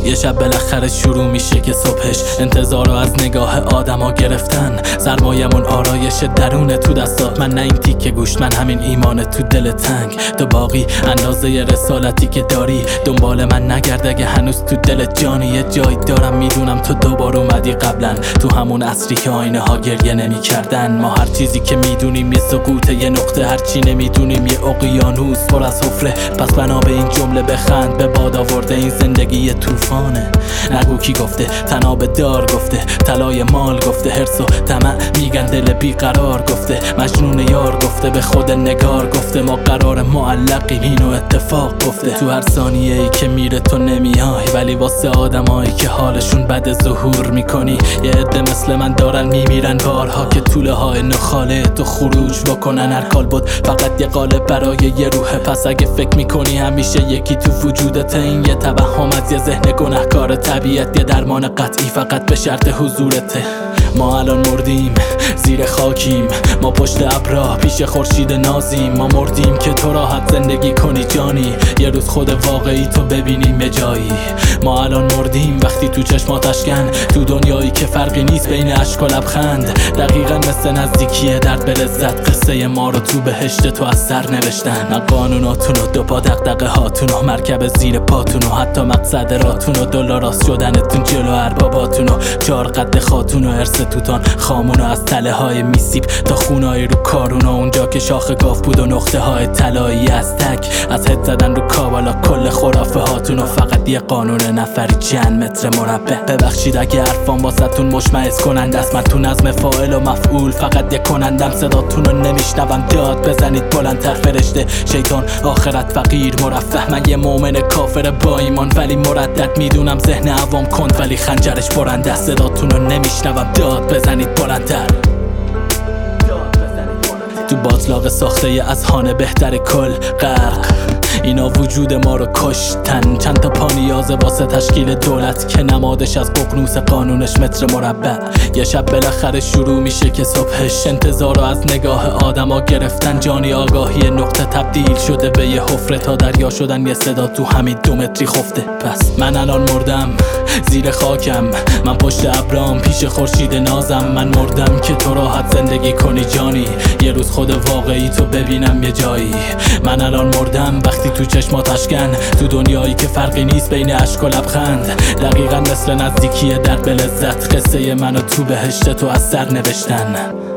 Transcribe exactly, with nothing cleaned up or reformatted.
یه شب بالاخره شروع میشه که صبحش انتظارو از نگاه آدما گرفتن. سرمایمون آرایش درونه تو دستات، من نه این تیکه گوشت، من همین ایمان تو دل تنگ. تو باقی اندازه رسالتی که داری دنبال من نگرد اگه هنوز تو دل جانی. یه جایی دارم میدونم تو دوبار اومدی قبلا، تو همون عصری که آینه ها گریه نمی کردن. ما هر چیزی که میدونیم یه سقوطه، یه نقطه، هر چی نمیدونیم یه اقیانوس پر از حفره. پس بنا به این جمله بخند، به باد آورده این زندگی یه طوفانه. نگو کی گفته، تناب دار گفته، طلای مال گفته، حرص و طمع میگن دل بیقرار گفته، مجنون یار گفته، به خود نگار گفته، ما قرار معلقیم اینو اتفاق گفته. تو هر ثانیه ای که میره تو نمیای، ولی واسه آدمایی که حالشون بد ظهور میکنی. یه عده مثل من دارن میمیرن بارها که طوله های نخاله تو خروج بکنن. هر کال بود فقط یه قالب برای یه روحه، پس اگه فکر میکنی همیشه یکی تو وجودت، این یه توهم از یه ذهن گناهکار. طبیعت یه درمان قطعی فقط به شرط حضورته. ما الان مردیم زیر خاکیم، ما پشت ابرا پیش خورشید نازیم. ما مردیم که تو راحت زندگی کنی جانی، یه روز خود واقعی تو ببینیم یه جایی. ما الان مردیم وقتی تو چشمات اشکن، تو دنیایی که فرقی نیست بین اشک و لبخند. دقیقا مثل نزدیکی درد به لذت، قصه ما رو تو بهشت تو از سر نوشتن. من قانوناتونو، دو پا دقدقه هاتونو، مرکب زیر پاتونو، حتی مقصد راتونو، دلاراست شدنتون جلو ارباباتونو، چار قد خاتونو، ارث توتان خامونو، از تله های میسیب تا خونای رو کارونو. اونجا که شاخ گاف بود و نقطه های طلایی از تک، از هد زدن رو کابالا کل خرافه هاتونو. فقط یه قانون نفری چند متر مربع. ببخشید اگه حرفان واسهتون مشمئز کننده است، من تو نظم فاعل و مفعول فقط یه کنندم. صداتونو نمیشنوم، داد بزنید بلندتر فرشته شیطان آخرت فقیر مرفه. من یه مؤمن کافر با ایمان ولی مردد، میدونم ذهن عوام کند ولی خنجرش برنده. صداتونو نمیشنوم، داد بزنید بلندتر. تو باطلاق ساخته از خانه بهتر کل غرق، اینا وجود ما رو کشتن. چند تا پا نیازه واسه تشکیل دولت که نمادش از ققنوس قانونش متر مربع. یه شب بالاخره شروع میشه که صبحش انتظارو از نگاه آدما گرفتن. جانی آگاهی نقطه تبدیل شده به یه حفره، تا دریا شدن یه صدا تو همین دو متری خفته. پس من الان مردم زیر خاکم، من پشت ابرام پیش خورشید نازم. من مردم که تو راحت زندگی کنی جانی، یه روز خود واقعی تو ببینم یه جایی. من الان مردم وقتی تو چشمات اشکن، تو دنیایی که فرقی نیست بین اشک و لبخند. دقیقا مثل نزدیکی درد به لذت، قصه منو تو بهشت تو از سر نوشتن.